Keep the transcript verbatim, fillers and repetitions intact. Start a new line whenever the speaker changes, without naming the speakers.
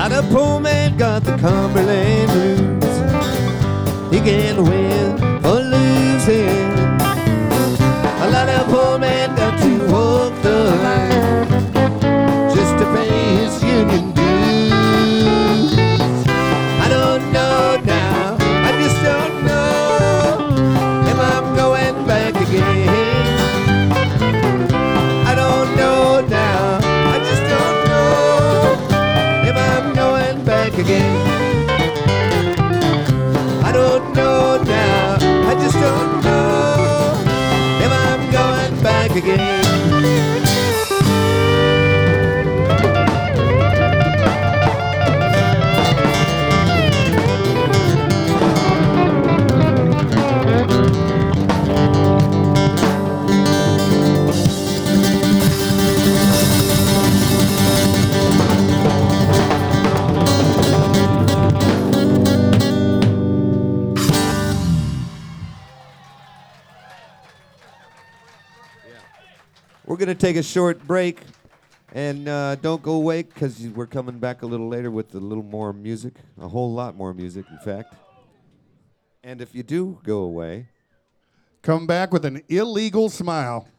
Now the poor man got the Cumberland blues. He can't win or lose him. A lot of poor man got to walk the line just to pay his union dues. I don't know now, I just don't know if I'm going back again. I don't know now, I just don't know if I'm going back again. I don't know now, I just don't know if I'm going back again. We're going to take a short break, and uh, don't go away because we're coming back a little later with a little more music, a whole lot more music, in fact. And if you do go away,
come back with an illegal smile.